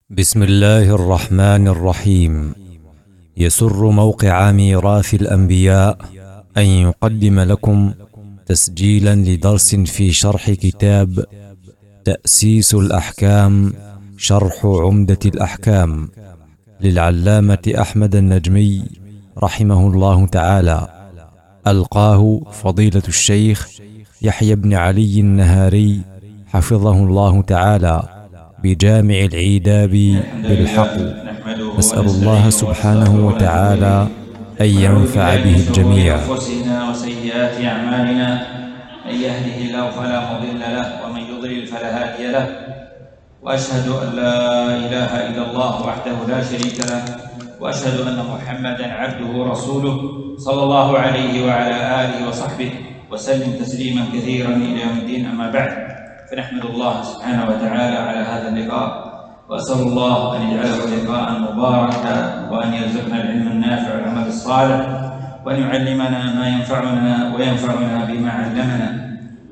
بسم الله الرحمن الرحيم. يسر موقع ميراث الأنبياء أن يقدم لكم تسجيلا لدرس في شرح كتاب تأسيس الأحكام شرح عمدة الأحكام للعلامة أحمد النجمي رحمه الله تعالى، ألقاه فضيلة الشيخ يحيى بن علي النهاري حفظه الله تعالى بجامع العيداب بالحق. نسأل الله سبحانه وتعالى أن ينفع به الجميع. أنفسنا وسيئات أعمالنا، من يهده الله فلا مضل له ومن يضلل فلا هادي له، وأشهد أن لا إله إلا الله وحده لا شريك له، وأشهد أن محمدا عبده ورسوله صلى الله عليه وعلى آله وصحبه وسلم تسليما كثيرا إلى يوم الدين. أما بعد، فنحمد الله سبحانه وتعالى على هذا اللقاء، وأسأل الله أن يجعله لقاء مباركا، وأن يرزقنا العلم النافع والعمل الصالح، وأن يعلمنا ما ينفعنا وينفعنا بما علمنا.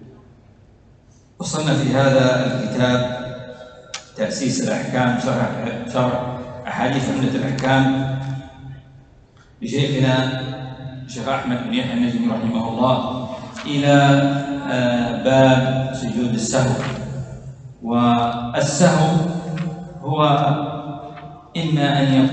وصلنا في هذا الكتاب تأسيس الأحكام شرح أحاديث عمدة الأحكام لشيخنا الشيخ أحمد بن يحيى النجمي رحمه الله إلى باب سجود السهو. والسهو هو إما أن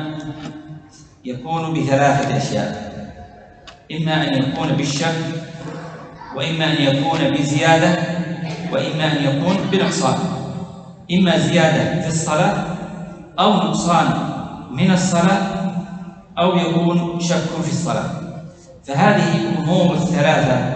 يكون بثلاثة أشياء: إما أن يكون بالشك، وإما أن يكون بزيادة، وإما أن يكون بنقصان. إما زيادة في الصلاة، أو نقصان من الصلاة، أو يكون شك في الصلاة. فهذه الأمور الثلاثة،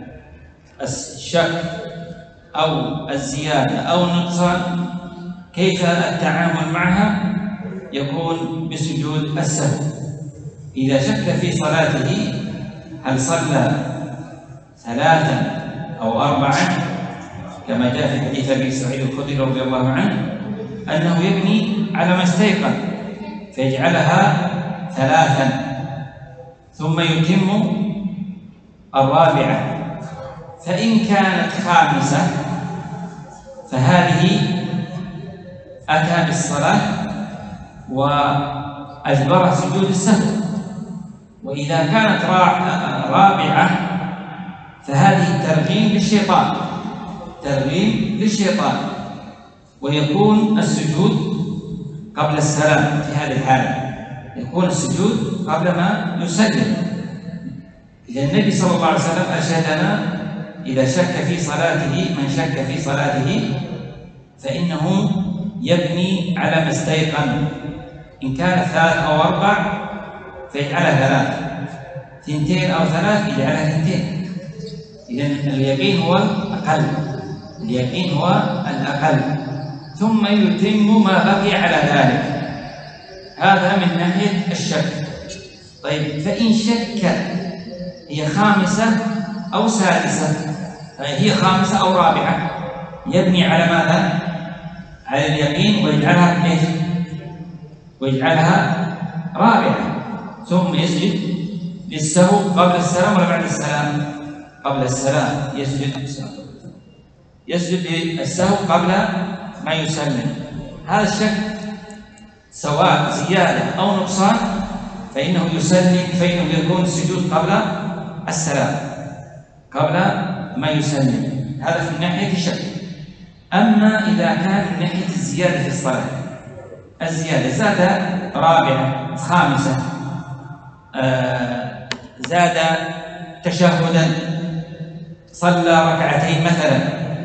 الشك أو الزيادة أو النقصان، كيف التعامل معها؟ يكون بسجود السهو. إذا شك في صلاته هل صلى 3 أو 4، كما جاء في حديث أبي سعيد الخدري رضي الله عنه أنه يبني على ما استيقن فيجعلها 3 ثم يتم 4. فإن كانت 5 فهذه أتى بالصلاة وأجبر سجود السهو. وإذا كانت 4 فهذه ترغيم للشيطان، ويكون السجود قبل السلام. في هذه الحالة يكون السجود قبل ما يسلم، إذا النبي صلى الله عليه وسلم أرشدنا: إذا شك في صلاته، من شك في صلاته فإنه يبني على ما استيقن. إن كان 3 أو 4 فيجعلها 3، 2 أو 3 يجعلها 2. إذن اليقين هو الأقل، ثم يتم ما بقي على ذلك. هذا من ناحية الشك. طيب، فإن شك هي 5 أو 6، هي 5 أو 4، يبني على ماذا؟ على اليقين، ويجعلها 4، ثم يسجد للسهو قبل السلام ولا بعد السلام؟ قبل السلام. يسجد للسهو قبل ما يسلم. هذا الشك سواء زيادة أو نقصان فإنه يسلم، فإنه يكون السجود قبل السلام، قبل ما يسلم. هذا في ناحية الشك. أما إذا كان من ناحية الزيادة في الصلاة، الزيادة زاد 4 5، زاد تشهدا، صلى 2 مثلا،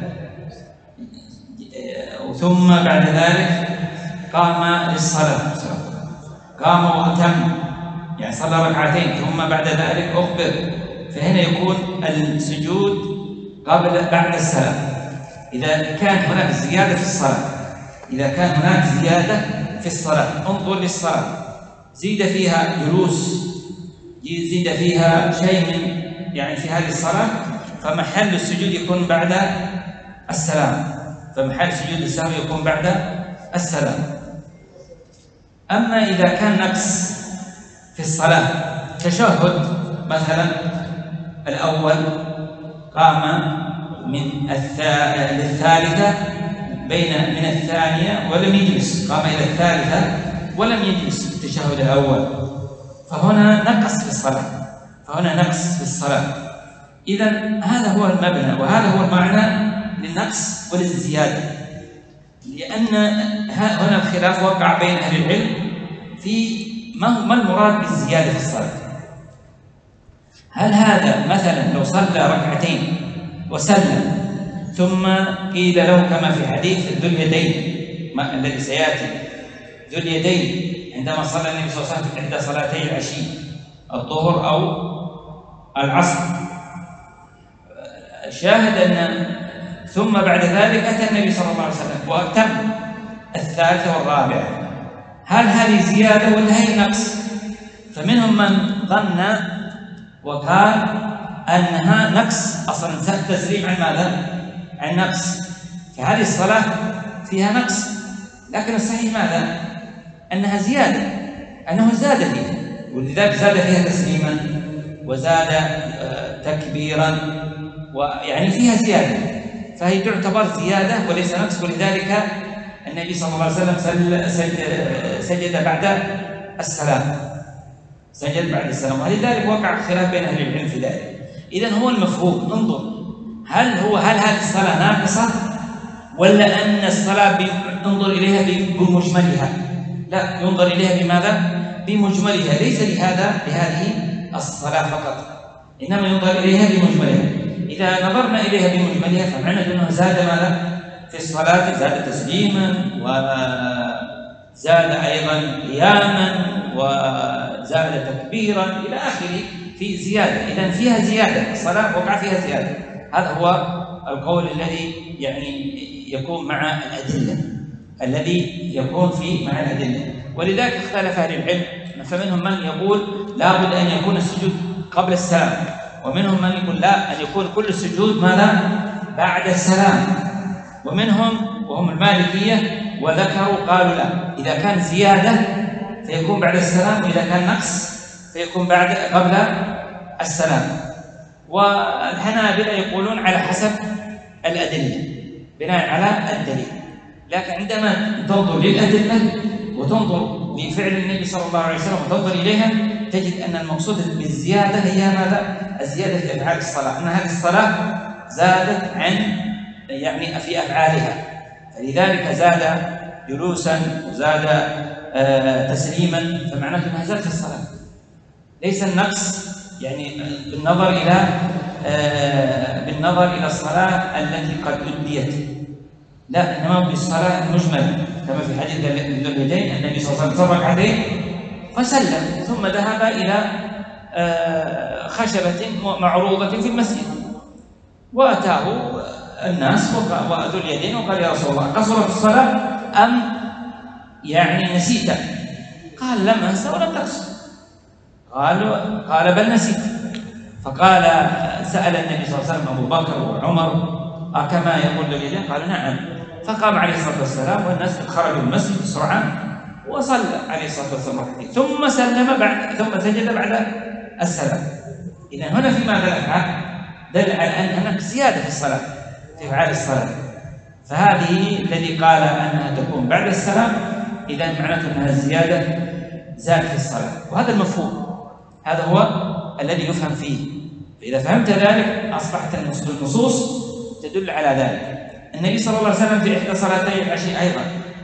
ثم بعد ذلك قام للصلاة، قام وأتم، يعني صلى 2 ثم بعد ذلك أخبر، فهنا يكون السجود بعد السلام. إذا كان هناك زيادة في الصلاة، انظر للصلاة، زيد فيها جلوس، زيد فيها شيء من يعني في هذه الصلاة، فمحل السجود يكون بعد السلام، فمحل سجود السهو يكون بعد السلام. أما إذا كان نقص في الصلاة، تشهد مثلا الأول، قام من للثالثة من الثانية ولم يجلس، قام إلى الثالثة ولم يجلس في التشهد الأول، فهنا نقص في الصلاة. إذن هذا هو المبنى وهذا هو المعنى للنقص وللزيادة، لأن هنا الخلاف وقع بين أهل العلم في ما المراد بالزيادة في الصلاة. هل هذا مثلا لو صلى ركعتين وسلم ثم قيل له كما في حديث ذو اليدين الذي سيأتي، ذو اليدين عندما صلى النبي صلى الله عليه وسلم عند صلاتي العشي الظهر أو العصر، شاهد أن ثم بعد ذلك أتى النبي صلى الله عليه وسلم وأتم الثالثة والرابعة، هل هذه زيادة ولا هي نقص؟ فمنهم من ظن وقال أنها نقص، أصلا تسليم عن ماذا؟ عن نقص، فهذه الصلاة فيها نقص، لكن الصحيح ماذا؟ أنها زيادة، أنه زاد فيها، ولذلك زاد فيها تسليما وزاد تكبيرا، ويعني فيها زيادة، فهي تعتبر زيادة وليس نقص. ولذلك النبي صلى الله عليه وسلم سجد بعد السلام، ولذلك وقع خلاف بين أهل العلم في ذلك. إذن هو المفهوم، انظر هل هذه الصلاة ناقصة ولا أن الصلاة انظر إليها بمجملها؟ لا، ينظر إليها بماذا؟ بمجملها، ليس لهذه الصلاة فقط، إنما ينظر إليها بمجملها. إذا نظرنا إليها بمجملها فمعنى أنه زاد ماذا؟ في الصلاة زاد تسليما وزاد أيضا قياما وزاد تكبيرا إلى آخره، في زيادة. إذن فيها زيادة، الصلاة وقع فيها زيادة. هذا هو القول الذي يعني يكون مع الأدلة، ولذلك اختلف أهل العلم، فمنهم من يقول لابد أن يكون السجود قبل السلام، ومنهم من يقول لا، أن يكون كل السجود ماذا؟ بعد السلام، ومنهم وهم المالكية وذكروا قالوا لا، إذا كان زيادة فيكون بعد السلام، وإذا كان نقص فيكون قبل السلام. والحنابلة يقولون على حسب الأدلة، بناء على الدليل. لكن عندما تنظر للأدلة وتنظر لفعل النبي صلى الله عليه وسلم وتنظر إليها تجد أن المقصود بالزيادة هي ماذا؟ الزيادة في أفعال الصلاة، أن هذه الصلاة زادت يعني في أفعالها، فلذلك زاد جلوسا وزاد تسليما، فمعناته أنها زادت في الصلاة، ليس النقص يعني بالنظر إلى الصلاة التي قد أديت، لا، إنما بالصلاة المجملة، كما في حديث ذو اليدين النبي صلى الله عليه وسلم صلى عليه فسلم ثم ذهب إلى خشبة معروضة في المسجد، وأتاه الناس وذو اليدين وقال يا رسول الله قصرت الصلاة أم يعني نسيت؟ قال لم أنسى ولم تقصر. قال بل نسيت. فقال سأل النبي صلى الله عليه وسلم أبو بكر وعمر كما يقول ذو اليدين؟ قالوا نعم. فقام عليه الصلاة والسلام والناس خرجوا من المسجد بسرعة وصلى عليه الصلاة والسلام ركعتين ثم سلم ثم سجد بعد السلام. إذا هنا في ماذا الأفعال؟ دل على أن هناك زيادة في الصلاة، في أفعال الصلاة، فهذه الذي قال أنها تكون بعد السلام إذا معناته أنها الزيادة زاد في الصلاة، وهذا المفهوم، هذا هو الذي يفهم فيه. فإذا فهمت ذلك أصبحت النصوص تدل على ذلك. النبي صلى الله عليه وسلم في إحدى صلاتي العشي أيضا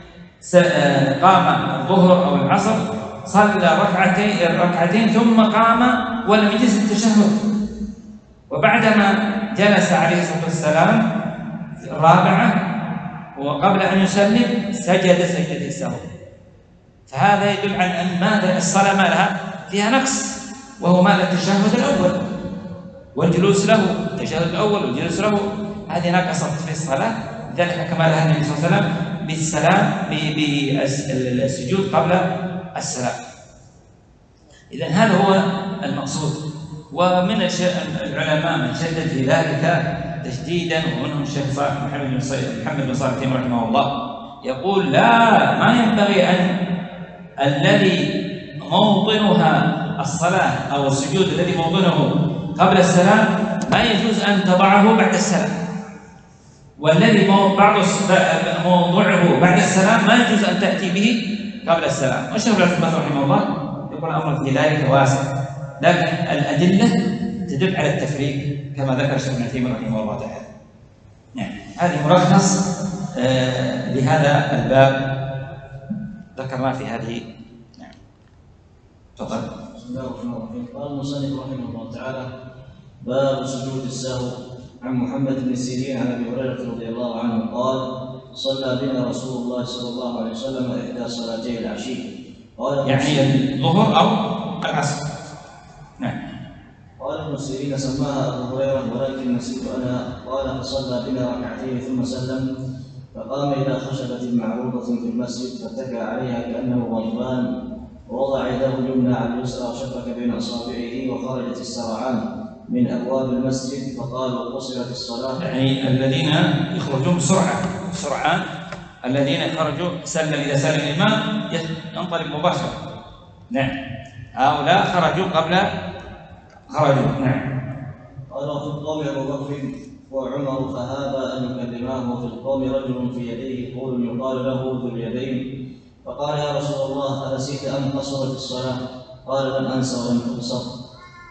قام الظهر أو العصر صلى ركعتين ثم قام ولم يجلس التشهد، وبعدما جلس عليه الصلاة والسلام الرابعة وقبل أن يسلم سجد سجدة السهو. فهذا يدل على أن ماذا الصلاة ما لها فيها نقص، وهو ماذا التشهد الأول والجلوس له، التشهد الأول والجلوس له هذه نقصت في الصلاة، لذلك حكم لها النبي صلى الله عليه وسلم بالسجود قبل السلام. إذن هذا هو المقصود. ومن العلماء من شدد في ذلك تشديدا، ومنهم الشيخ محمد بن صالح رحمه الله يقول لا، ما ينبغي أن الذي موطنها الصلاة أو السجود الذي موطنه قبل السلام ما يجوز أن تضعه بعد السلام، والذي موضوعه بعد السلام ما يجوز أن تأتي به قبل السلام. والشيخ العثيمين رحمه الله يقول الأمر في ذلك واسع، لكن الأدلة تدل على التفريق كما ذكر الشيخ العثيمين رحمه الله تعالى. نعم، هذه ملخص لهذا الباب ذكرناه في هذه. نعم، تفضل. بسم الله الرحمن الرحيم. قال المصنف رحمه الله تعالى: باب سجود السهو. عن محمد بن سيرين عن ابي هريره رضي الله عنه قال: صلى بنا رسول الله صلى الله عليه وسلم احدى صلاتي العشي. قال يعني الظهر او العصر. نعم. قال ابن سيرين: سماها ابو هريره ولكن نسيت انا. قال: فصلى بنا ركعتين ثم سلم، فقام الى خشبه معروضه في المسجد فاتكى عليها كانه غضبان، ووضع يده اليمنى على اليسرى وشبك بين اصابعه، وخرجت السرعان من ابواب المسجد فقالوا: قصرت الصلاه. يعني الذين يخرجون بسرعه الذين خرجوا سلم، اذا سلم الامام ينطلق مباشره. نعم، هؤلاء خرجوا قبل خرجوا. نعم. قال: وفي القوم ابو بكر وعمر فهابا ان يكلماه، وفي القوم رجل في يديه قول يقال له ذو اليدين، فقال: يا رسول الله، أنسيت أم قصرت الصلاة؟ قال: لم أنس ولم تقصر.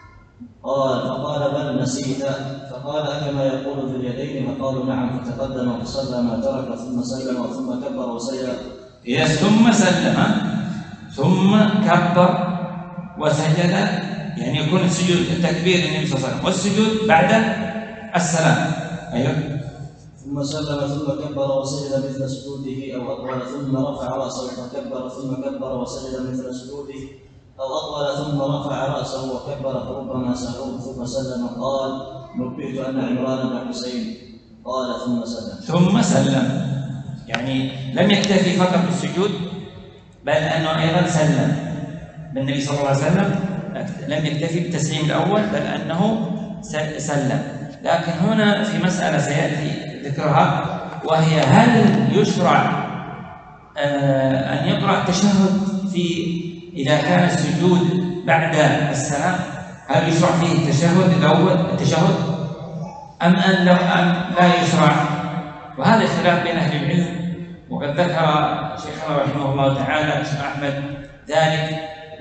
فقال: بل نسيت. فقال: أكما يقول ذو اليدين؟ فقالوا: نعم. فتقدم فصلى ما ترك ثم سلم ثم كبر وسجد. ثم سلم ثم كبر وسجد، يعني يكون السجود التكبير للنبي صلى الله عليه وسلم والسجود بعد السلام. أيوه. ثم سلم ثم كبر وسجد مثل سجوده أو أطول، ثم رفع رأسه فكبر ثم كبر وسجد مثل سجوده أو أطول، ثم رفع رأسه وكبر فربما سهوا ثم سلم. قال: نبئت أن عمران بن حسين. قال: ثم سلم. يعني لم يكتفي فقط بالسجود، بل أنه أيضا سلم. بالنبي صلى الله عليه وسلم لم يكتفي بالتسليم الأول، بل أنه سلم. لكن هنا في مسألة سيأتي ذكرها، وهي هل يشرع أن يقرأ التشهد إذا كان السجود بعد السلام؟ هل يشرع فيه التشهد الأول أم لا يشرع؟ وهذا خلاف بين أهل العلم، وقد ذكر شيخنا رحمه الله تعالى الشيخ أحمد ذلك.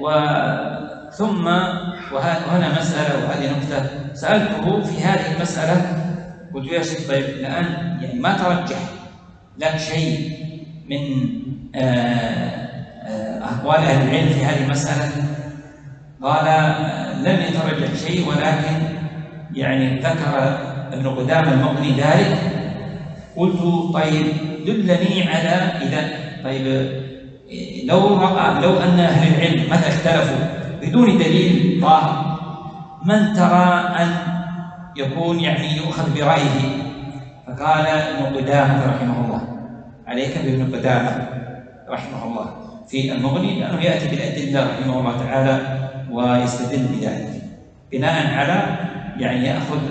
ثم وهنا مسألة، وهذه نقطة سألته في هذه المسألة، قلت: يا شيخ، طيب الآن يعني ما ترجح لك شيء من أقوال أهل العلم في هذه المسألة؟ قال: لم يترجح شيء، ولكن يعني ذكر ابن قدامة المقني ذلك. قلت: طيب دلني على لو أن أهل العلم مثلا اختلفوا بدون دليل ظاهر، من ترى أن يكون يعني يؤخذ برأيه؟ فقال ابن قدامة رحمه الله: عليك بابن قدامة رحمه الله في المغني، لأنه يأتي بالأدلة رحمه الله تعالى ويستدل بذلك بناء على يعني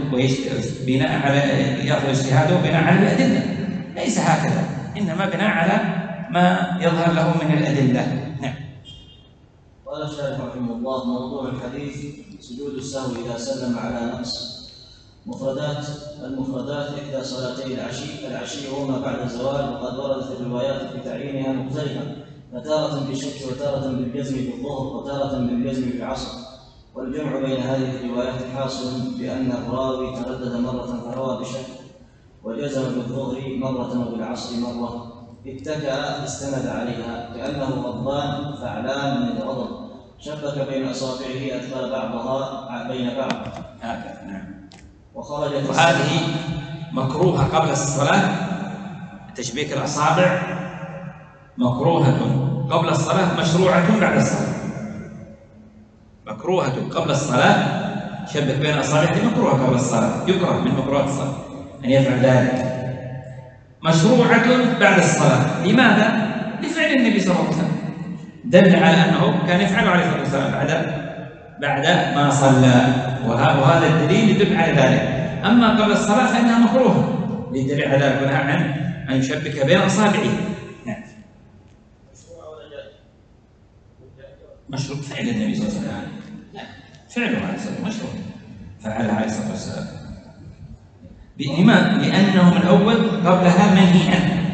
يأخذ اجتهاده بناء على الأدلة، ليس هكذا، إنما بناء على ما يظهر له من الأدلة. نعم. قال الشارح رحمه الله: موضوع الحديث سجود السهو إذا سلم على نقص. المفردات إحدى صلاتي العشي هما بعد الزوال، وقد وردت الروايات في تعيينها مختلفة، فتارة بالشك وتارة بالجزم في الظهر وتارة بالجزم في العصر، والجمع بين هذه الروايات حاصل بأن الراوي تردد مرة فروى بشك، وجزم بالظهر مرة وبالعصر مرة، اتكأ استند عليها كأنه غضبان فعلان من الغضب، شبك بين أصابعه أدخل بعضها بين بعض. هكذا. نعم. وهذه مكروهة قبل الصلاة، تشبيك الأصابع مكروهة قبل الصلاة، مشروعة بعد الصلاة. مكروهة قبل الصلاة، شبك بين أصابعه مكروهة قبل الصلاة، يكره من مكروهات الصلاة أن يفعل ذلك. مشروعة بعد الصلاة، لماذا؟ لفعل النبي صلى الله عليه وسلم، دل على أنه كان يفعل عليه الصلاة والسلام بعد ما صلى، وهذا الدليل يدل على ذلك. أما قبل الصلاة فإنها مكروهة للدليل على ذلك، ونهى عن أن يشبك بين أصابعه. نعم. مشروع فعل النبي صلى الله عليه وسلم، فعله عليه الصلاة والسلام مشروع، فعله عليه الصلاة والسلام. لأنه من أول قبلها منهي عنه،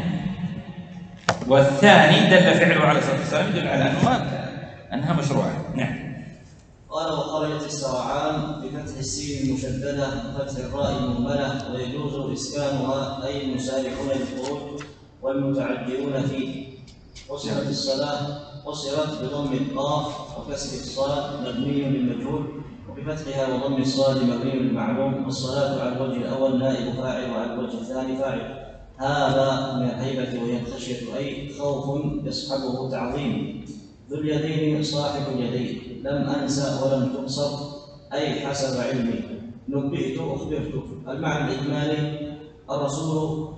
والثاني دل فعله عليه الصلاة والسلام يدل على أنها مشروعة. نعم. قال وخرجت السرعان بفتح السين المشددة وفتح الراء المهملة، ويجوز إسكانها أي المسارعون للخروج والمتعجلون فيه. قصرت الصلاة قصرت بضم القاف وكسر الصاد مبني بالمجهول، وبفتحها وضم الصاد مبني بالمعلوم، والصلاة على الوجه الأول نائب فاعل وعلى الوجه الثاني فاعل. هذا من الهيبة وهي الخشية أي خوف يصحبه تعظيم. ذو اليدين صاحب اليدين، لم أنسى ولم تقصر أي حسب علمي، نبئت أخبرت. المعنى الإجمالي الرسل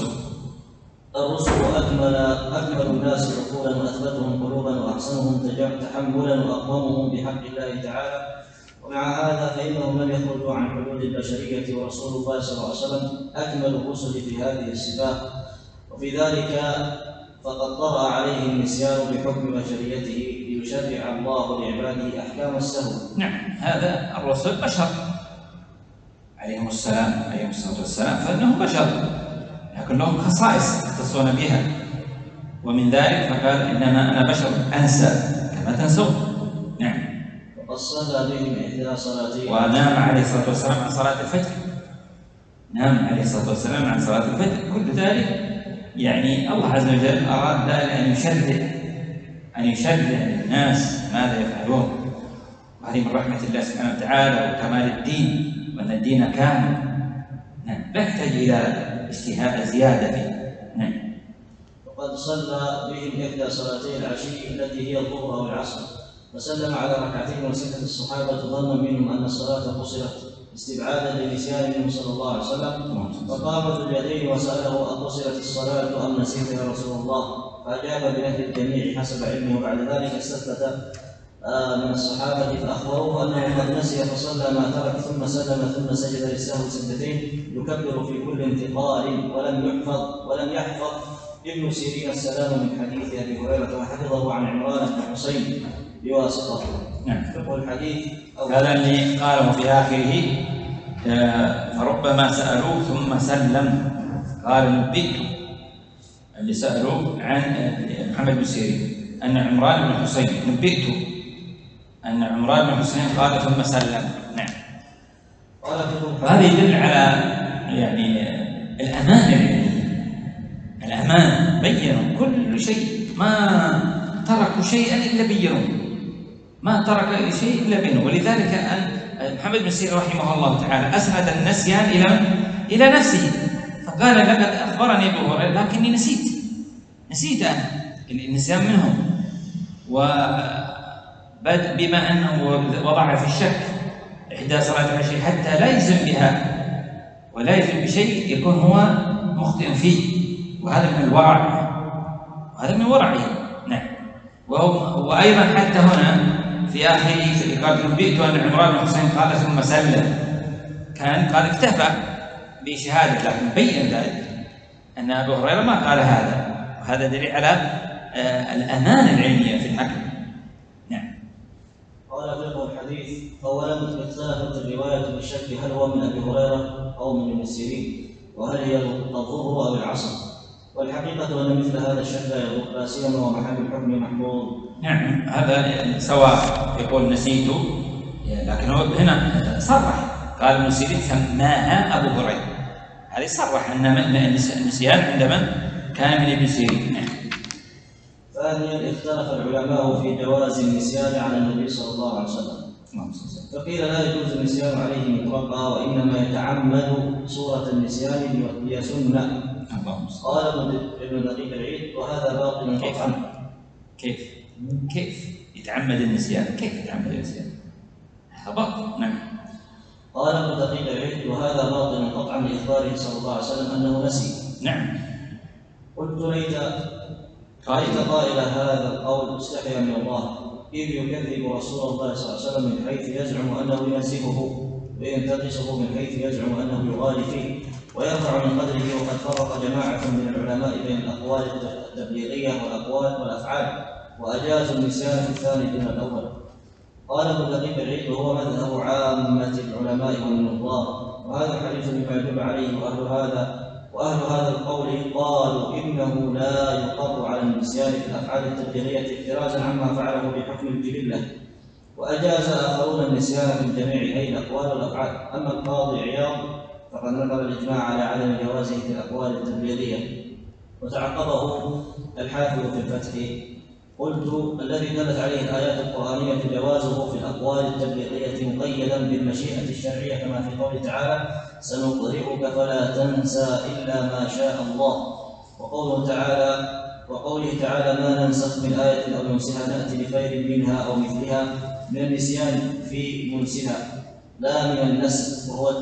أكمل الناس عقولا وأثبتهم قلوبا وأحسنهم تحملا وأقومهم بحق الله تعالى. ومع هذا فإنهم لم يخرجوا عن حدود البشرية، ورسول الله صلى الله عليه وسلم أكمل الرسل في هذه الصفات، وفي ذلك فقد طرأ عليه النسيان بحكم بشريته ليشرع الله لعباده أحكام السهو. نعم، هذا الرسل بشر عليهم الصلاة والسلام، فإنهم بشر لكن لهم خصائص يختصون بها، ومن ذلك فقال إنما أنا بشر أنسى كما تنسون. نعم. وقد صلى بهم إحدى صلاتين، ونام عليه الصلاة والسلام عن صلاة الفجر، نام عليه الصلاة والسلام عن صلاة الفجر. كل ذلك يعني الله عز وجل أراد أن يشرع للناس ماذا يفعلون، وهذه من رحمة الله سبحانه وتعالى وكمال الدين، وأن الدين كامل. نعم، لا يحتاج إلى اجتهاد زيادة فيه. نعم. وقد صلى بهم إحدى صلاتي العشي التي هي الظهر أو العصر، فسلم على ركعتين وسكت الصحابة ظنا منهم أن الصلاة قصرت استبعادا لنسيانهم صلى الله عليه وسلم. فقام ذو اليدين وسأله أقصرت الصلاة أم نسيت يا رسول الله؟ فأجاب بنفي الجميع حسب علمه. وبعد ذلك استثبت من الصحابة فأخبروه أنه قد نسي فصلى ما ترك، ثم سلم ثم سجد للسهو سجدتين يكبر في كل انتقال. ولم يحفظ ابن سيرين السلام من حديث أبي هريرة، وحفظه عن عمران بن حسين بواسطة. نعم. فقه الحديث هذا اللي قاله في آخره فربما سألوه ثم سلم، قال نبئت، اللي سألوه عن محمد بن سيرين أن عمران بن حسين، نبئت أن عمران بن حسين قال ثم سلم. نعم. هذا يدل على يعني الأمان، بينوا كل شيء، ما تركوا شيئا إلا بينوا، ما ترك شيء إلا بينه. ولذلك محمد بن سيرين رحمه الله تعالى أسند النسيان إلى نفسه، فقال لقد أخبرني أبو هريرة لكني نسيت أنا النسيان منهم، بما أنه وضع في الشك إحدى صلاة العشي حتى لا يلزم بها ولا يلزم بشيء يكون هو مخطئ فيه، وهذا من ورعه. نعم. وأيضا حتى هنا في آخره قال نبئت أن عمران بن حسين قال ثم سلم، قال اكتفى بشهادة، لكن بين ذلك أن أبو هريرة ما قال هذا، وهذا دليل على الأمانة العلمية في الحكم. نعم. قال فقه الحديث أولا اختلفت الرواية بالشك هل هو من أبي هريرة أو من ابن سيرين، وهل هي الظهر أو العصر، والحقيقة أن مثل هذا الشك لا يضر، لا سيما ومحل الحكم محفوظ. نعم، هذا سواء يقول نسيت، لكن هو هنا صرح قال ابن سيرين سماها أبو هريرة، هذا صرح أن النسيان عندما كان من ابن سيرين. نعم. ثانيا اختلف العلماء في جواز النسيان على النبي صلى الله عليه وسلم، فقيل لا يجوز النسيان عليه مطلقا، وإنما يتعمد صورة النسيان هي سنة. قال ابن دقيق العيد وهذا باطل قطعا. كيف يتعمد النسيان؟ هذا باطل. نعم. قال ابن دقيق العيد وهذا باطل قطعا لإخباره صلى الله عليه وسلم أنه نسي. نعم. قلت ليت قائل هذا القول استحيا من الله، إذ يكذب رسول الله صلى الله عليه وسلم من حيث يزعم أنه ينسفه، وينتقصه من حيث يزعم أنه يغالي فيه ويرفع من قدره. وقد فرق جماعة من العلماء بين الأقوال التبليغية والأقوال والأفعال، وأجازوا النسيان في الثاني دون الأول. قال ابن دقيق العيد وهو مذهب عامة العلماء والنظار، وهذا حديث بما يدل عليه. وأهل هذا القول قالوا إنه لا يقر على النسيان في الأفعال التبليغية احترازا عما فعله بحكم الجبلة، وأجاز آخرون النسيان في الجميع أي الأقوال والأفعال. أما القاضي عياض فقد نقل الإجماع على عدم جوازه في الأقوال التبليغية، وتعقبه الحافظ في الفتح. قلت: الذي دلت عليه الآيات القرآنية جوازه في الأقوال التبليغية مقيدا بالمشيئة الشرعية، كما في قوله تعالى: سنقرئك فلا تنسى إلا ما شاء الله. وقوله تعالى: ما ننسخ من آية أو ننسها نأتي بخير منها أو مثلها، من النسيان في منسها لا من النسخ وهو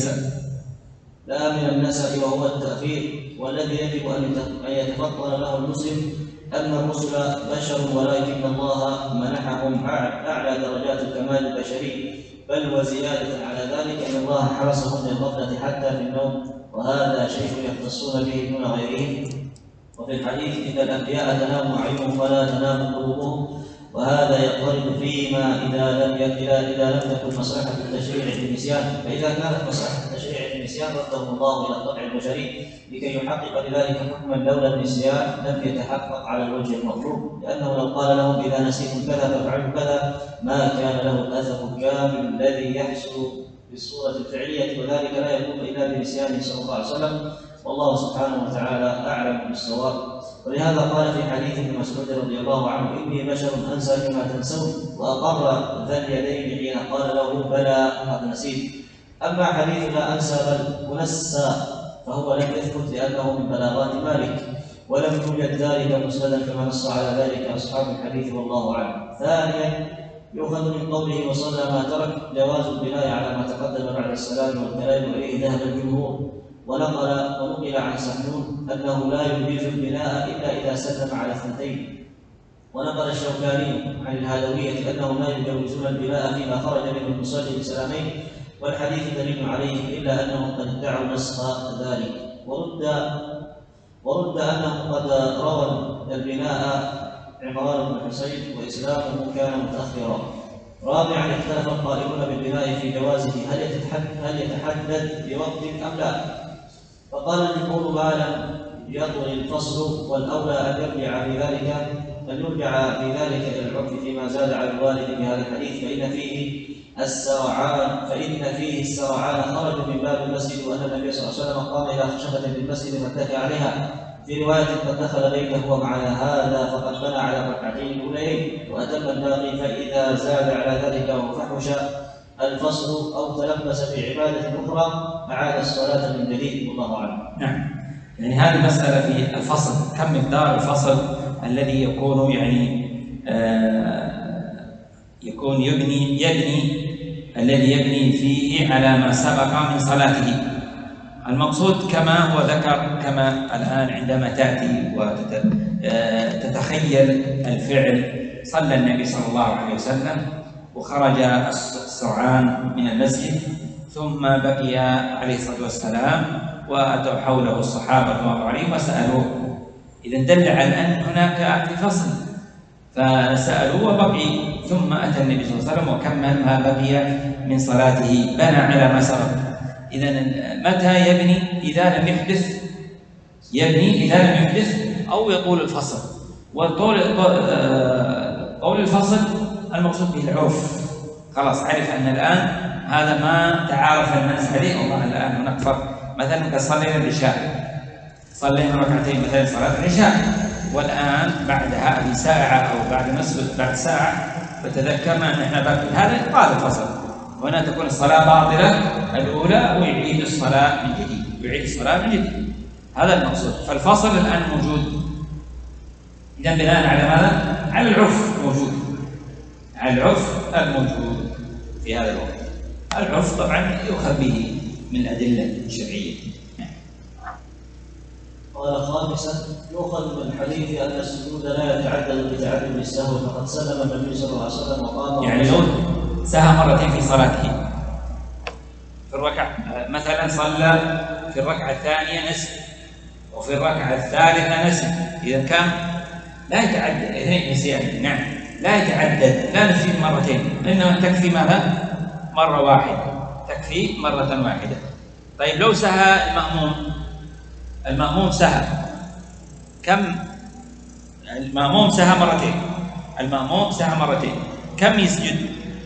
وهو التأخير. والذي يجب أن يتفطن له المسلم أن الرسل بشر، ولكن الله منحهم أعلى درجات الكمال البشري، بل وزيادة على ذلك أن الله حرسهم للغفلة حتى في النوم، وهذا شيء يختصون به دون غيرهم. وفي الحديث: إن الأنبياء تنام أعينهم ولا تنام قلوبهم، وهذا يضطرب فيما إذا لم تكن مصلحة التشريع في النسيان، فإذا كانت مصلحة التشريع في النسيان ردهم الله إلى الطبع البشري لكي يحقق لذلك حكما، لولا النسيان لم يتحقق على الوجه المطلوب، لأنه لو قال لهم: إذا نسيتم كذا فافعلوا كذا، ما كان له الأثر الكامل الذي يحصل بالصورة الفعلية، وذلك لا يكون إلا بنسيانه صلى الله عليه وسلم، والله سبحانه وتعالى أعلم بالصواب. ولهذا قال في حديث ابن مسعود رضي الله عنه: إني بشر أنسى كما تنسون، وأقر ذا اليدين حين قال له: بلى قد نسيت. أما حديث لا أنسى بل أنسى فهو لم يثبت لأنه من بلاغات مالك، ولم يوجد ذلك مسندا كما نص على ذلك أصحاب الحديث، والله أعلم. ثانيا، يؤخذ من قوله: وصلى ما ترك جواز البناء على ما تقدم بعد السلام والكلام، وإليه ذهب الجمهور. ونقل عن سحنون أنه لا يجيز البناء إلا إذا سلم على اثنتين. ونقل الشوكاني عن الهادوية أنهم لا يجوزون البناء فيما خرج منه المصلي بسلامين، والحديث دليل عليه، إلا أنهم قد ادعوا نسخ ذلك. ورد أنه قد روى البناء عمران بن حسين، وإسلامه كان متأخرا. رابعا، اختلف القائلون بالبناء في جوازه هل يتحدد بوقت أم لا، فقال الجمهور: ما لم يطل الفصل، والأولى أن يرجع في ذلك إلى العرف فيما زاد على الوالد بهذا الحديث، فإن فيه السرعان خرجوا من باب المسجد، وأن النبي صلى الله عليه وسلم قام إلى خشبة بالمسجد فاتكى عليها. في رواية: قد دخل بيته ومعنى هذا فقد بنى على الركعتين الأولين وأتم الباقي، فإذا زاد على ذلك وفحش الفصل أو تلبس بعبادة أخرى أعاد الصلاة من جديد، والله أعلم. نعم، يعني هذه مسألة في الفصل، كم مقدار الفصل الذي يكون يكون الذي يبني فيه على ما سبق من صلاته. المقصود كما هو ذكر، كما الآن عندما تأتي وتتخيل الفعل: صلى النبي صلى الله عليه وسلم وخرج السرعان من المسجد، ثم بقي عليه الصلاة والسلام وأتوا حوله الصحابة رضي الله عليهم وسألوه. إذا دل على أن هناك في فصل، فسألوه وبقي، ثم أتى النبي صلى الله عليه وسلم وكمل ما بقي من صلاته، بنى على ما سبق. إذا متى يبني؟ إذا لم يحدث أو يطول الفصل. وقول الفصل المقصود به العرف، خلاص عرف أن الآن هذا ما تعارف الناس عليه، والله الآن هناك فرق. مثلا كصلينا العشاء، صلينا ركعتين مثلا صلاة العشاء، والآن بعدها بساعة أو بعد ساعة فتذكرنا أن احنا باقي، هذا يقال الفصل. هنا تكون الصلاة باطلة الأولى ويعيد الصلاة من جديد، هذا المقصود. فالفصل الآن موجود، إذا بناء على ماذا؟ على العرف الموجود في هذا الوقت. العرف طبعا يؤخذ به من الأدلة الشرعية. قال: خامسا، يؤخذ من الحديث أن السجود لا يتعدد بتعدد السهو، فقد سلم النبي صلى الله عليه وسلم وقام، يعني لو سهى مرتين في صلاته في الركعة، مثلا صلى في الركعة الثانية نسي وفي الركعة الثالثة نسي، إذا كان لا يتعدد نسيان، نعم لا يتعدد، لا نسي مرتين، إنما تكفي ماذا؟ مرة واحدة، تكفي مرة واحدة. طيب لو سهى المأموم سهى كم؟ المأموم سهى مرتين كم يسجد؟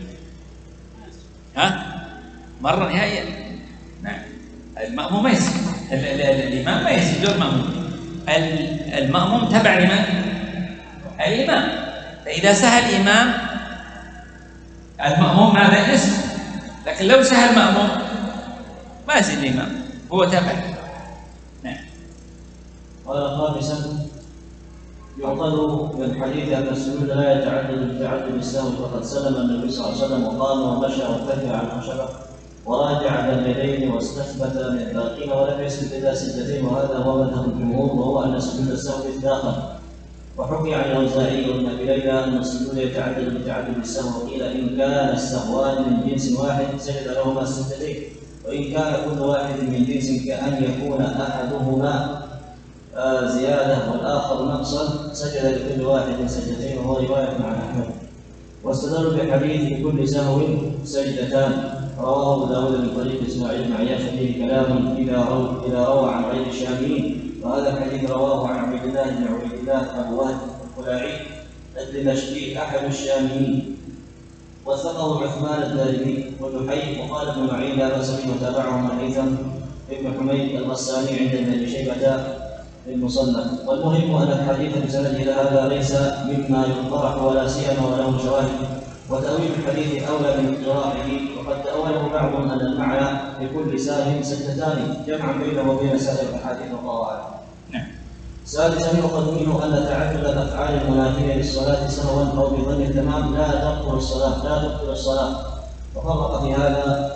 مرة نهائية. نعم. المأموم ما يسجد، الإمام ما يسجد. المأموم تبع لمن؟ الإمام. فإذا سهى الإمام المأموم ماذا؟ يسجد. لكن لو سهى المأموم ما يسجد الإمام، هو تبع. نعم. قال خامسا: يعقل من حديث أن السجود لا يتعدد بتعدد السهو، فقد سلم النبي صلى الله عليه وسلم وقام ومشى وارتفع عن خشبه وراجع اليدين واستثبت من الباقين ولم يسجد إلا سجدتين، وهذا هو مذهب الجمهور، وهو أن سجود السهو إطلاقا. وحكي عن الأوزاعي وابن أبي ليلى أن السجود يتعدد بتعدد السهو، وقيل إن كان السهوان من جنس واحد سجد لهما السجدتين، وإن كان كل واحد من جنس كأن يكون أحدهما زيادة والآخر نقصا سجد لكل واحد سجدتين، وهو رواية عن أحمد. واستدلوا بحديث كل سهو سجدتان، رواه أبو داود من طريق إسماعيل بن عياش فيه كلام إذا روى عن غير الشاميين، وهذا الحديث رواه عن عبد الله بن عبيد الله أبو وهب الخلاعي الدمشقي أحد الشاميين، وثقه عثمان الدارمي ودحي، وقال ابن معين لا بأس به وتابعه الهيثم ابن حميد الغساني عند ابن شيبة المصنف. والمهم أن الحديث بسنده هذا ليس مما يطرح ولا سيما وله شواهد، وتأويل الحديث أولى من اقتراحه، وقد تأوله بعضهم أن المعنى لكل ساهٍ سجدتان جمعا بينه وبين سائر الأحاديث والقواعد. سادسا يؤخذ منه أن تعدد الأفعال المنافية للصلاة سهوا أو بظن التمام لا تبطل الصلاة، وفرق في هذا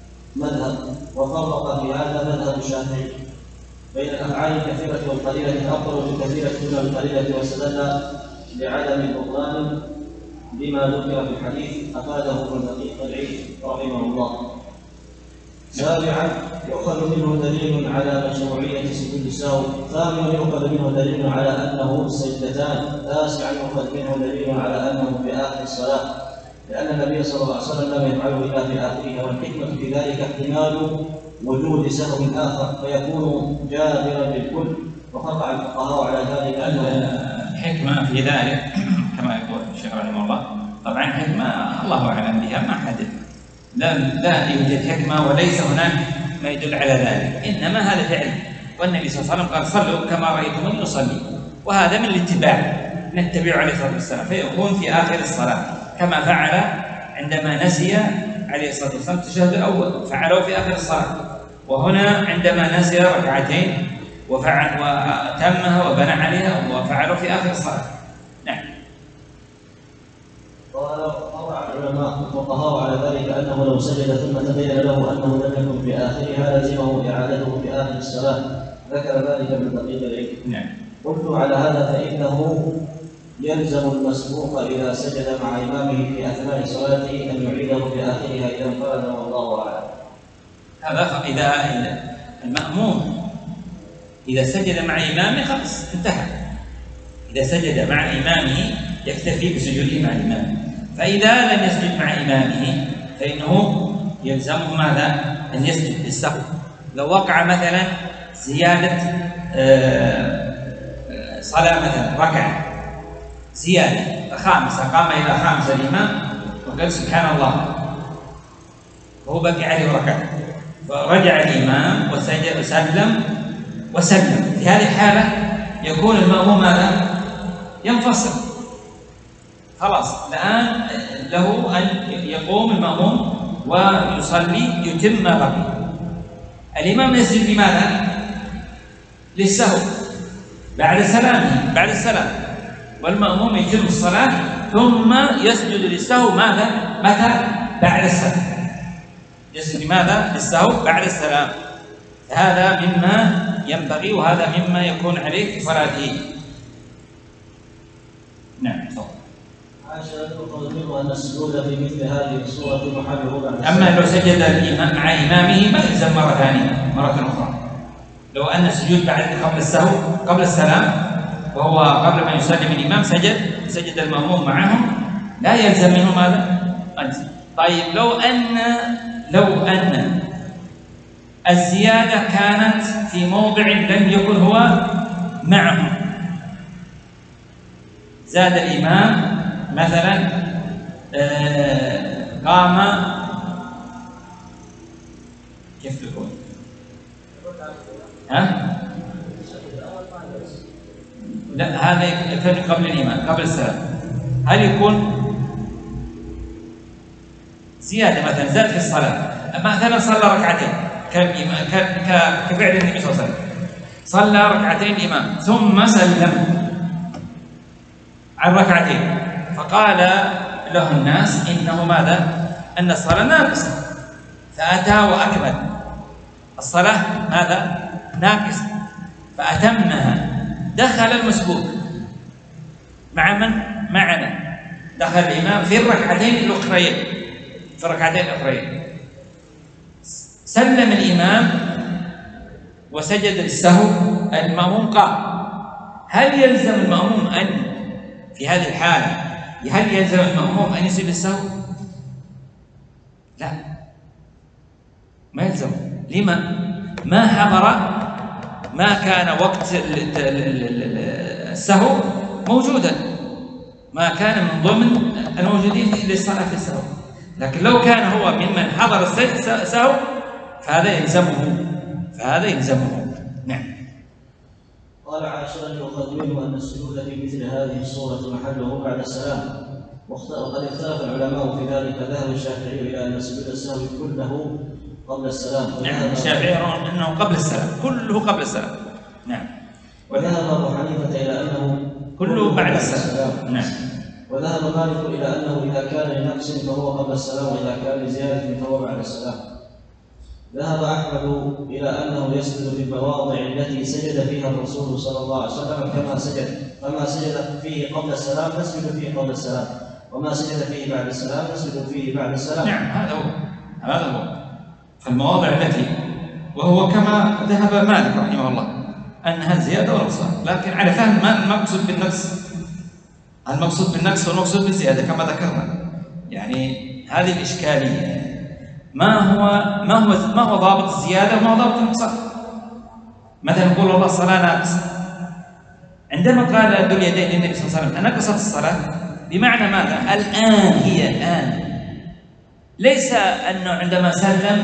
مذهب الشافعي بين الأفعال الكثيرة والقليلة الأفضل في الكثيرة دون القليلة، واستدل لعدم بطلان بما ذكر في الحديث أفاده ابن دقيق العيد رحمه الله. سابعا يؤخذ منه دليل على مشروعية سجود السهو. ثامنا يؤخذ منه دليل على أنه سجدتان. تاسعا يؤخذ منه دليل على أنه في آخر الصلاة، لأن النبي صلى الله عليه وسلم لم يفعله إلا في آخرها، والحكمة في ذلك احتمال وجود سهو آخر فيكون جابرا للكل، وقطع الفقهاء على ذلك. الحكمة في ذلك كما يقول الشيخ رحمه الله، طبعا حكمة الله أعلم بها، ما حدد، لا يوجد حكمة وليس هناك ما يدل على ذلك، إنما هذا فعل، والنبي صلى الله عليه وسلم قال صلوا كما رأيتموني أصلي، وهذا من الاتباع، نتبع عليه الصلاة والسلام، فيكون في آخر الصلاة كما فعل عندما نسي عليه الصلاة والسلام التشهد الأول، فعله في آخر الصلاة، وهنا عندما نسي ركعتين وفعل وتمها وبنى عليها وفعله في آخر الصلاة. نعم. وقال العلماء الفقهاء على ذلك أنه لو سجد ثم تبين له أنه لم يكن في آخرها لزمه إعادته في آخر الصلاة، ذكر ذلك من دقيق العلم. نعم. قلت على هذا فإنه يلزم المسبوق إذا سجد مع إمامه في أثناء صلاته أن يعيده في آخرها إذا انفرد، والله أعلم. هذا إذا المأموم إذا سجد مع إمامه خلاص انتهى، إذا سجد مع إمامه يكتفي بسجوده مع إمامه، فإذا لم يسجد مع إمامه فإنه يلزمه ماذا؟ أن يسجد للسهو. لو وقع مثلا زيادة صلاة مثلا ركعة زيادة خامسة، قام إلى خامسة الإمام وقال سبحان الله وهو بقي عليه ركعة، فرجع الإمام وسجد وسلم، في هذه الحالة يكون المأموم ماذا؟ ينفصل، خلاص الآن له أن يقوم المأموم ويصلي يتم ما بقي. الإمام يسجد لماذا؟ للسهو بعد السلام، والمأموم يتم الصلاة ثم يسجد للسهو ماذا؟ متى؟ بعد السلام. يسجد لماذا؟ للسهو بعد السلام. هذا مما ينبغي وهذا مما يكون عليه في صلاته. نعم. أن السجود في مثل هذه الصورة محله. أما لو سجد الإمام مع إمامه ما يلزم مرة ثانية، مرة أخرى. لو أن السجود قبل السهو قبل السلام وهو قبل ما يسلم الإمام سجد المأموم معهم لا يلزم منه ماذا؟ طيب لو أن الزيادة كانت في موضع لم يكن هو معه. زاد الإمام مثلا قام، كيف تقول؟ لا، هذا يكون قبل الإمام، قبل السلام. هل يكون زيادة مثلا زاد في الصلاة، مثلا صلى ركعتين كفعل النبي صلى الله عليه وسلم، صلى ركعتين الإمام ثم سلم عن ركعتين، فقال له الناس إنه ماذا؟ أن الصلاة ناقصة، فأتى وأكمل الصلاة ماذا؟ ناقصة، فأتمها. دخل المسبوق مع من؟ معنا. دخل الإمام في الركعتين الأخرين، سلم الإمام وسجد السهو، المأموم قام. هل يلزم المأموم أن في هذه الحالة هل يلزم المأموم أن يسجد السهو؟ لا، ما يلزم. لما؟ ما حضر، ما كان وقت السهو موجودا، ما كان من ضمن الموجودين للصلاة في السهو. لكن لو كان هو ممن حضر السهو فهذا يلزمه. نعم. قال عاشرا يؤخذ منه أن السجود في مثل هذه الصورة محله بعد السلام، وقد اختلف العلماء في ذلك. ذهب الشافعي إلى أن سجود السهو كله قبل السلام. نعم، الشافعي يرون أنه قبل السلام، كله قبل السلام. نعم. وذهب أبو حنيفة إلى أنه كله بعد السلام. نعم. وذهب مالك إلى أنه إذا كان لنقص فهو قبل السلام، وإذا كان لزيادة فهو بعد السلام. ذهب أحمد إلى أنه يسجد في المواضع التي سجد فيها الرسول صلى الله عليه وسلم فما سجد فيه قبل السلام نسجد فيه قبل السلام، وما سجد فيه بعد السلام نسجد فيه بعد السلام. نعم، هذا هو المواضع التي، وهو كما ذهب مالك رحمه الله أنها زيادة ونقصان، لكن على فهم ما المقصود بالنقص. المقصود بالنقص والمقصود بالزيادة كما ذكرنا. يعني هذه الإشكالية، ما هو ضابط الزيادة وما هو ضابط النقصان. مثلا يقول والله الصلاة ناقصة، عندما قال ذو اليدين للنبي صلى الله عليه وسلم أنقصت الصلاة، بمعنى ماذا؟ الآن ليس أنه عندما سلم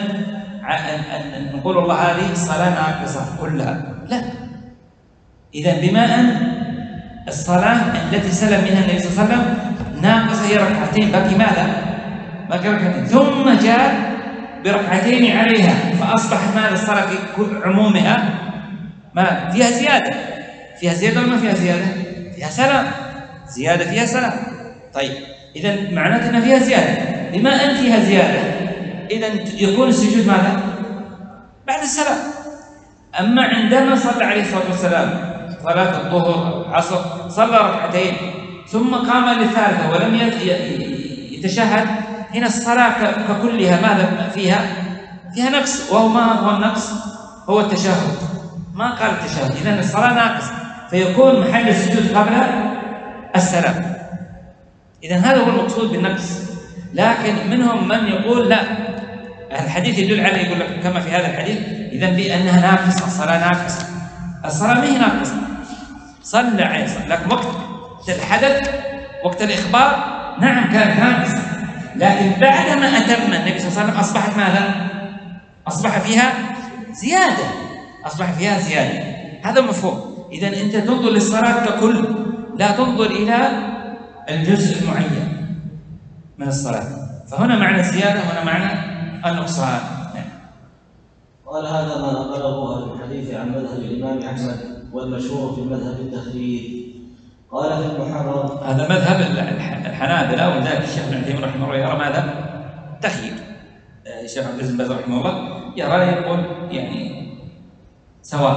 أن نقول الله هذه الصلاة ناقصة كلها، لا. إذا بما أن الصلاة التي سلم منها النبي صلى الله عليه وسلم ناقصة هي ركعتين، باقي ماذا؟ باقي ركعتين، ثم جاء بركعتين عليها، فأصبح ماذا؟ الصلاة في عمومها ما فيها زيادة. فيها زيادة ولا ما فيها زيادة؟ فيها سلام، زيادة فيها سلام. طيب، إذا معناته أن فيها زيادة. بما أن فيها زيادة، إذا يكون السجود ماذا؟ بعد السلام. أما عندما صلى عليه الصلاة والسلام صلاة الظهر أو العصر، صلى ركعتين ثم قام للثالثة ولم يتشهد، هنا الصلاة ككلها ماذا فيها؟ فيها نقص. وهو ما هو النقص؟ هو التشهد. ما قال التشهد، إذن الصلاة ناقصة، فيكون محل السجود قبل السلام. إذن هذا هو المقصود بالنقص. لكن منهم من يقول لا، الحديث يدل عليه، يقول لك كما في هذا الحديث، إذن بأنها ناقصة، الصلاة ناقصة. الصلاة ما هي ناقصة، صلى عليه الصلاة، لكن وقت الحدث، وقت الإخبار نعم كانت ناقصة، لكن بعدما أتم النبي صلى الله عليه وسلم أصبحت ماذا؟ أصبح فيها زيادة، أصبح فيها زيادة. هذا مفهوم. إذن أنت تنظر للصلاة ككل، لا تنظر إلى الجزء المعين من الصلاة. فهنا معنى الزيادة، هنا معنى النقصان. قال هذا ما نقله أهل الحديث عن مذهب الإمام أحمد، والمشهور في المذهب التخليد. قال في المحرر، هذا مذهب الحنابلة، ولذلك الشيخ ابن عثيمين رحمه الله يرى ماذا؟ تخيير. الشيخ عبد العزيز بن باز رحمه الله يرى، يقول يعني سواء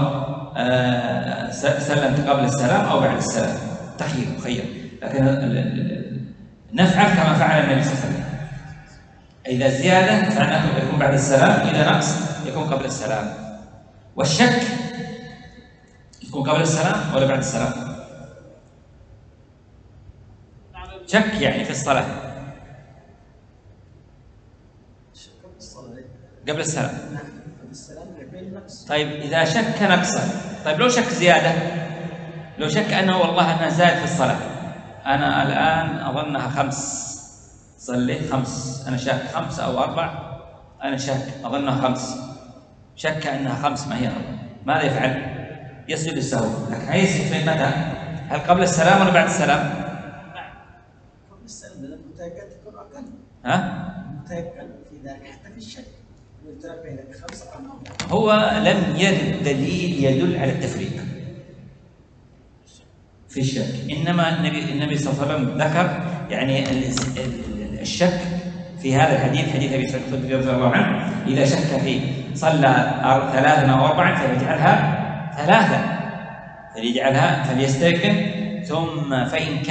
سلمت قبل السلام أو بعد السلام، تخيير مخير. لكن نفعل كما فعل النبي صلى الله عليه وسلم. إذا زيادة فعناته يكون بعد السلام، إذا نقص يكون قبل السلام. والشك يكون قبل السلام ولا بعد السلام؟ شك يعني في الصلاة قبل السلام. طيب إذا شك نقصا، طيب لو شك زيادة، لو شك أنه والله أنا زاد في الصلاة، أنا الآن أظنها 5، صليت 5، أنا شاك 5 أو 4، أنا شاك أظنها 5، شك أنها 5 ما هي 4، ماذا يفعل؟ يسجد للسهو، لكن هيسجد في متى؟ هل قبل السلام ولا بعد السلام؟ قبل السلام، لأن المتيقن تكون أقل. المتيقن في ذلك حتى في الشك يترك بينك 5 أو 4. هو لم يرد دليل يدل على التفريق في الشك، إنما النبي صلى الله عليه وسلم ذكر يعني الشك في هذا الحديث، حديث أبي سعيد الخدري رضي الله عنه، إذا شك في صلى 3 أو 4 فليجعلها 3، فليجعلها فليستيقن، ثم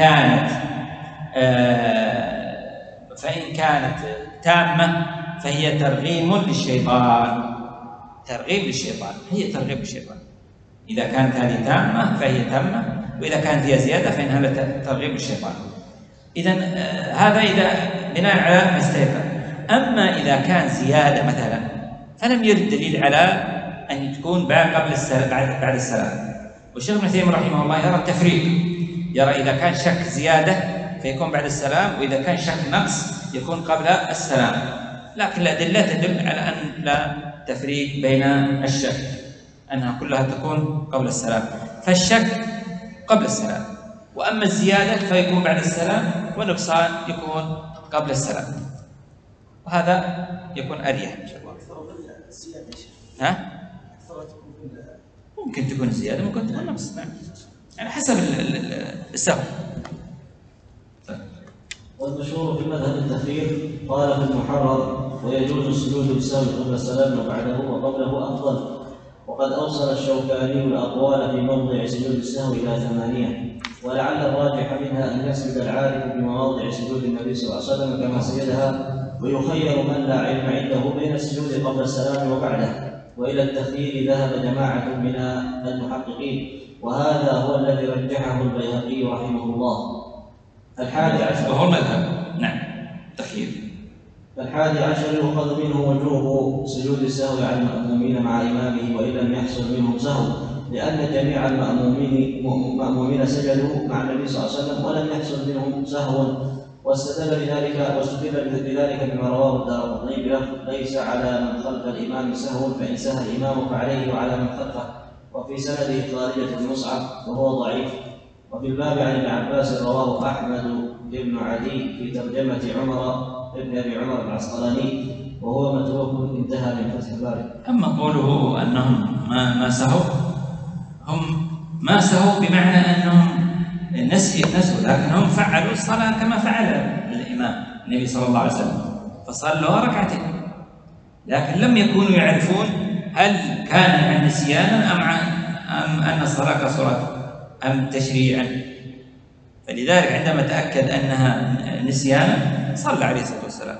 فإن كانت تامة فهي ترغيم للشيطان، ترغيب للشيطان، هي ترغيب للشيطان. إذا كانت هذه تامة فهي تامة، وإذا كانت هي زيادة فإن هذا ترغيب للشيطان. إذن هذا إذا بناء على ما استيقن. أما إذا كان زيادة مثلا فلم يرد دليل على أن تكون بعد السلام. والشيخ ابن تيمية رحمه الله يرى التفريق، يرى إذا كان شك زيادة فيكون بعد السلام، وإذا كان شك نقص يكون قبل السلام، لكن الأدلة تدل على أن لا تفريق بين الشك، أنها كلها تكون قبل السلام، فالشك قبل السلام، وأما الزيادة فيكون بعد السلام، والنقصان يكون قبل السلام، وهذا يكون أريح إن شاء الله. ممكن تكون زيادة، ممكن تكون نقص، يعني حسب السهو. والمشهور في المذهب التخيير قال في المحرر: ويجوز السجود للسهو قبل السلام وبعده وقبله أفضل. وقد أوصل الشوكاني الأقوال في موضع سجود السهو إلى 8، ولعل الراجح منها أن يسجد العارف بمواضع سجود النبي صلى الله عليه وسلم كما سجدها، ويخير من لا علم عنده بين السجود قبل السلام وبعده. وإلى التخيير ذهب جماعة من المحققين، وهذا هو الذي رجحه البيهقي رحمه الله. 11 وهو المذهب، نعم، تخيير. 11 يؤخذ منه وجوب سجود السهو على المأمومين مع إمامه وإن لم يحصل منهم سهو، لأن جميع المأمومين سجدوا مع النبي صلى الله عليه وسلم ولم يحصل منهم سهو. واستدل بذلك بما رواه الدارقطني بلفظ: ليس على من خلف الإمام سهو، فإن سهى الإمام فعليه وعلى من خلفه. وفي سنده خارجة بن مصعب وهو ضعيف. وفي الباب عن ابن عباس رواه أحمد بن عدي في ترجمة عمر ابن أبي عمر العسقلاني وهو متروك، انتهى من فتح الباري. أما قوله أنهم ما سهوا، هم ما سهوا بمعنى أنهم نسوا، لكن هم فعلوا الصلاة كما فعل الإمام النبي صلى الله عليه وسلم، فصلوا 2 ركعتين، لكن لم يكونوا يعرفون هل كان عن نسيانا أم أن الصلاة كسرت أم تشريعا، فلذلك عندما تأكد أنها نسيانا صلى عليه الصلاة والسلام.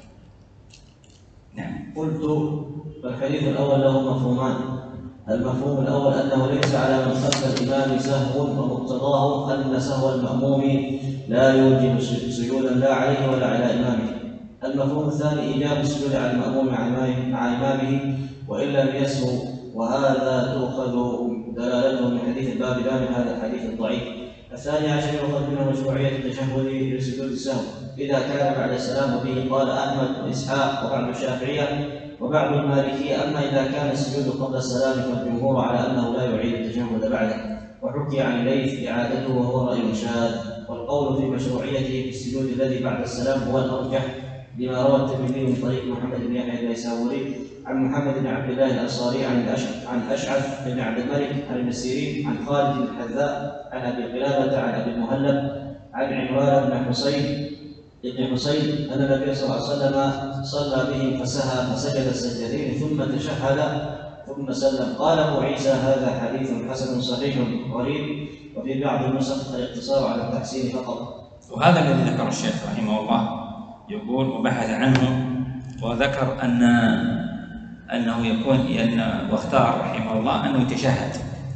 نعم. قلت: فالحديث الأول له مفهومان. المفهوم الأول أنه ليس على من خلف الإمام سهو، ومقتضاه أن سهو المأموم لا يوجب سجودا لا عليه ولا على إمامه. المفهوم الثاني إيجاب السجود على المأموم مع إمامه وإن لم يسهو، وهذا تؤخذ دلالته من حديث الباب لا من هذا الحديث الضعيف. 12 يؤخذ منه مشروعية التشهد لسجود السهو إذا كان بعد السلام، وبه قال أحمد وإسحاق وبعض الشافعية وبعض المالكية. أما إذا كان السجود قبل السلام فالجمهور على أنه لا يعيد التشهد بعده، وحكي عن الليث إعادته وهو رأي شاذ. والقول في مشروعيته في السجود الذي بعد السلام هو الأرجح، لما روى الترمذي من طريق محمد بن يحيى النيسابوري عن محمد بن عبد الله الأنصاري عن أشعث بن عبد الملك عن ابن سيرين عن خالد بن الحذاء عن أبي قلابة عن أبي المهلب عن عمران بن حسين أن النبي صلى الله عليه وسلم صلى بهم فسهى فسجد السجدتين ثم تشهد ثم سلم. قال أبو عيسى: هذا حديث حسن صحيح غريب، وفي بعض النسخ الاقتصار على التحسين فقط. وهذا الذي ذكر الشيخ رحمه الله، يقول وبحث عنه وذكر أنه يكون واختار رحمه الله أنه يتشهد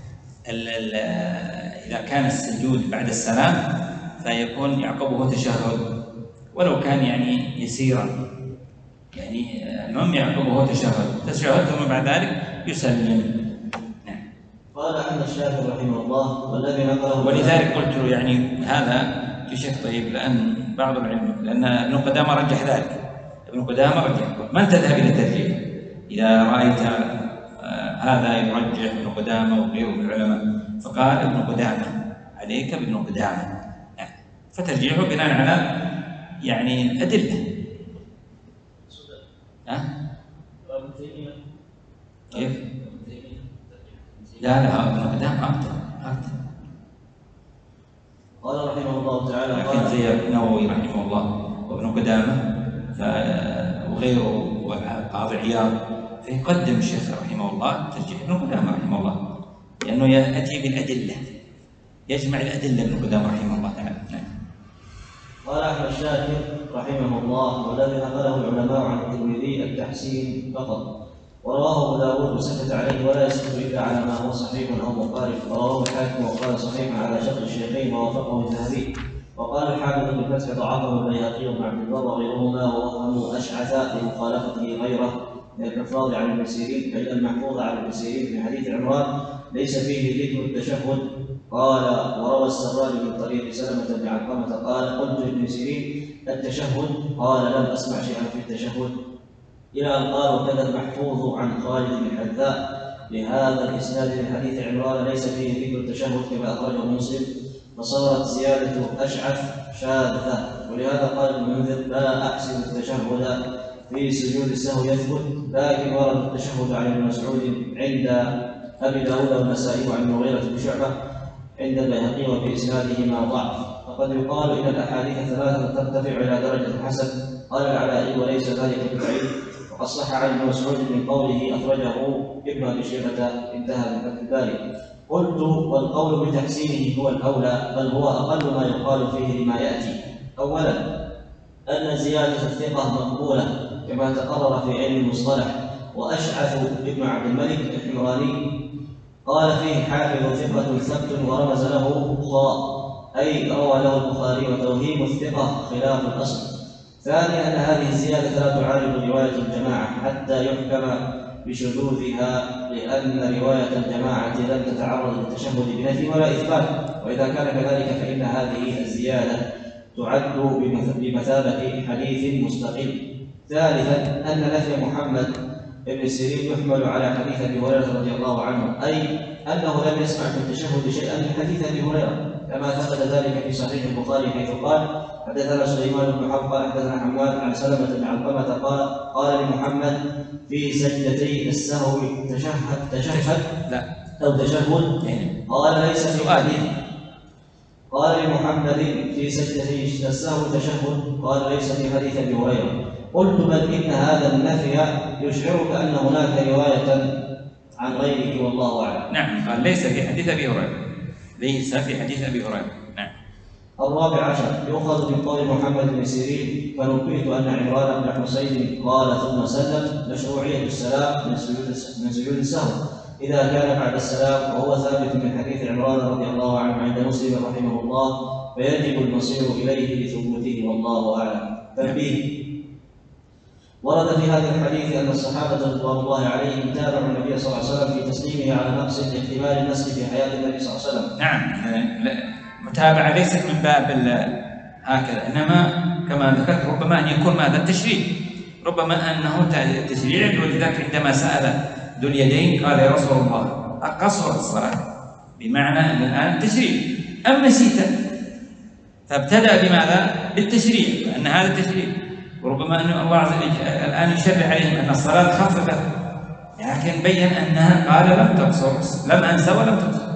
إذا كان السجود بعد السلام فيكون يعقبه تشهد، ولو كان يعني يسيرا، يعني المهم يعقبه تشهد ثم بعد ذلك يسلم. نعم. قال أحمد الشافعي رحمه الله والذي نقله، ولذلك قلت يعني هذا في شيء طيب، لأن بعض العلم، لأن ابن قدامة رجح ذلك، ابن قدامة رجح. من تذهب إلى الترجيح إذا رأيت هذا يرجح ابن قدامة وغيره من العلماء؟ فقال ابن قدامة، عليك بابن قدامة، فترجيحه بناء على يعني الأدلة. كيف؟ لا ابن قدامة أكثر. قال رحمه الله تعالى، لكن زي النووي رحمه الله وابن قدامة وغيره والقاضي عياض، فيقدم الشيخ رحمه الله ترجيح ابن قدامة رحمه الله، لأنه يأتي بالأدلة، يجمع الأدلة ابن قدامة رحمه الله تعالى. قال أحمد الشافعي رحمه الله والذي نقله العلماء عن الترمذي التحسين فقط، ورواه أبو داود وسكت عليه ولا يسكت إلا على ما هو صحيح أو مخالف، ورواه الحاكم وقال صحيح على شرط الشيخين ووافقه الذهبي، وقال الحافظ بن فتح ضعفه البيهقي وابن عبد البر وغيرهما، ووهموا أشعث لمخالفته غيره من الحفاظ عن ابن سيرين، فإن المحفوظ عن ابن سيرين في حديث عمران ليس فيه ذكر التشهد. قال وروى السراج من طريق سلمة بن علقمة قال قلت لابن سيرين التشهد، قال لم أسمع شيئا في التشهد، إلى أن قال وكذا المحفوظ عن خالد بن حذاء لهذا الإسناد من حديث عمران ليس فيه ذكر التشهد كما أخرجه مسلم، فصارت زيادة أشعث شاذة. ولهذا قال ابن المنذر لا أحسن التشهد في سجود السهو يثبت، لكن ورد التشهد عن ابن مسعود عند أبي داود والنسائي وعن المغيرة بن شعبة عند البيهقي وفي إسنادهما ضعف، فقد يقال إن الأحاديث ثلاثة ترتفع إلى درجة الحسن. قال العلائي وليس ذلك بالبعيد، وقد صح عن ابن مسعود من قوله أخرجه ابن أبي شيبة انتهى من فتح الباري. قلت والقول بتحسينه هو الأولى، بل هو أقل ما يقال فيه لما يأتي. أولا أن زيادة الثقة مقبولة كما تقرر في علم المصطلح، وأشعث ابن عبد الملك الحمراني قال فيه حافظ ثقة ثبت ورمز له خاء، أي روى له البخاري، وتوهيم الثقة خلاف الأصل. ثانيا أن هذه الزيادة لا تعارض رواية الجماعة حتى يحكم بشذوذها، لأن رواية الجماعة لم تتعرض للتشهد بنفي ولا إثبات، وإذا كان كذلك فإن هذه الزيادة تعد بمثابة حديث مستقل. ثالثا أن نفي محمد ابن سيرين يحمل على حديث أبي هريرة رضي الله عنه، أي أنه لم يسمع في التشهد شيئا من حديث أبي هريرة، كما ثبت ذلك في صحيح البخاري حيث قال حدثنا سليمان بن حرب قال حدثنا حماد عن سلمة بن علقمة قال لمحمد في سجدتي السهو تشهد أو تشهد، قال ليس في حديث. قال لمحمد في سجدتي السهو تشهد، قال ليس في حديث أبي هريرة. قلت بل إن هذا النفي يشعرك أن هناك رواية عن غيره والله أعلم. نعم، قال ليس في حديث أبي هريرة، ليس في حديث أبي هريرة. نعم. الرابع عشر يؤخذ من قول محمد بن سيرين فنبئت أن عمران بن حسين قال ثم سلم مشروعية السلام من سجود السهو إذا كان بعد السلام، وهو ثابت من حديث عمران رضي الله عنه عند مسلم رحمه الله، فيجب المصير إليه لثبوته والله أعلم. تنبيه: ورد في هذا الحديث أن الصحابة رضوان الله عليهم تابعوا النبي صلى الله عليه وسلم في تسليمه على نقص احتمال النسخ في حياة النبي صلى الله عليه وسلم. نعم، متابعة ليست من باب هكذا، إنما كما ذكرت ربما أن يكون ماذا التشريع، ربما أنه تشريع. ولذلك عندما سأل ذو اليدين قال يا رسول الله أقصر الصلاة، بمعنى أن الآن التشريع أم نسيت، فابتدأ بماذا؟ بالتشريع، لأن هذا التشريع. وربما أن الله عز وجل الآن يشرع عليهم أن الصلاة خففت، لكن بين أنها قال لم تقصر، لم أنسى ولم تقصر.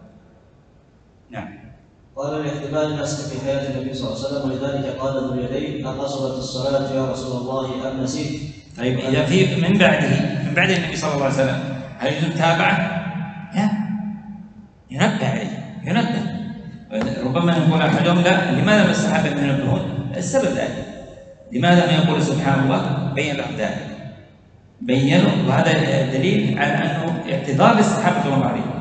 نعم. قال لاحتمال النسخ في حياة النبي صلى الله عليه وسلم، ولذلك قال ذو اليدين أقصرت الصلاة يا رسول الله أم نسيت؟ طيب إذا في من بعد النبي صلى الله عليه وسلم هل يجوز متابعة؟ لا، ينبه عليه، ينبه. ربما يقول أحدهم لا، لماذا الصحابة من ينبهون؟ السبب ذلك، لماذا ما يقول سبحان الله؟ بين لهم ذلك، بينوا، وهذا دليل على أنه اعتذار للصحابة رضي الله عليهم،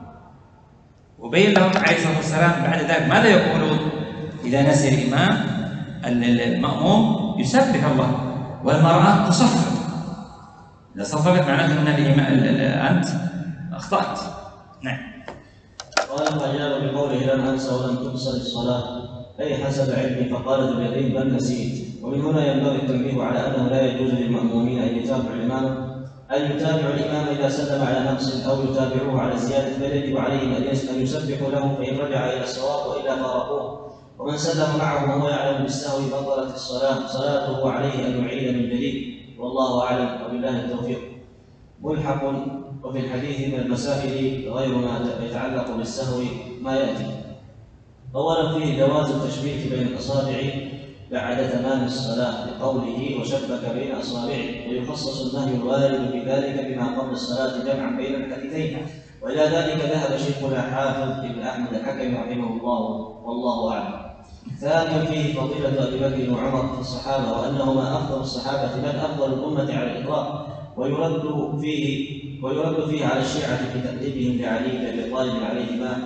وبين لهم عليه الصلاة والسلام بعد ذلك ماذا يقولون إذا نسي الإمام المأموم يسبح الله والمرأة تصفق، إذا صفقت معناته أن أنت أخطأت. نعم. قال فأجاب بقوله لم أنسى ولم تقصر الصلاة أي حسب علمي، فقالت اليقين بل نسيت. ومن هنا ينبغي التنبيه على أنه لا يجوز للمأمومين أن يتابعوا الإمام إذا سلم على نقص أو يتابعوه على زيادة، بل يجب عليهم أن يسبحوا له فإن رجع إلى الصواب وإلا فارقوه. ومن سلم معه وهو يعلم بالسهو بطلت الصلاة صلاته عليه أن يعيد من جديد، والله أعلم وبالله التوفيق. ملحق. وفي الحديث من المسائل غير ما يتعلق بالسهو ما يأتي. أولا فيه جواز التشبيك بين الأصابع بعد تمام الصلاة لقوله وشبك بين أصابعه، ويخصص النهي الوارد في ذلك بما قبل الصلاة جمعا بين الحديثين، وإلى ذلك ذهب شيخنا حافظ بن أحمد الحكم رحمه الله والله أعلم. ثانيا فيه فضيلة أبي بكر وعمر في الصحابة وأنهما أفضل الصحابة بل أفضل الأمة على الإطلاق، ويرد فيه على الشيعة في تأديبهم لعلي بن أبي طالب عليهما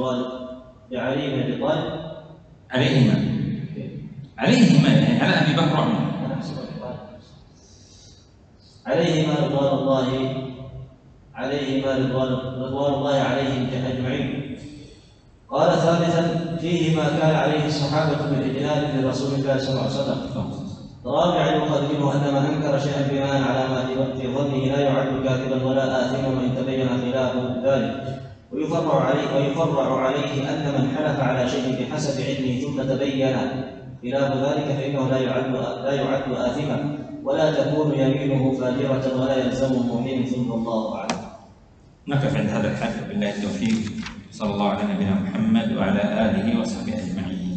يعني على أبي بكر وعمر رضوان الله عليهم أجمعين. قال ثالثا فيه ما كان عليه الصحابة من إجلال لرسول الله صلى الله عليه وسلم. رابعا يؤخذ منه أن من أنكر شيئا بناء على ما في ظنه لا يعد كاذبا ولا آثما وإن تبين خلاف ذلك. ويفرع عليه أن من حلف على شيء بحسب علمه ثم تبين خلاف ذلك فإنه لا يعد آثما ولا تكون يمينه فاجرة ولا يلزمه حنث، والله أعلم. نقف عند هذا الحد بالله التوفيق. صلى الله على نبينا محمد وعلى آله وصحبه أجمعين.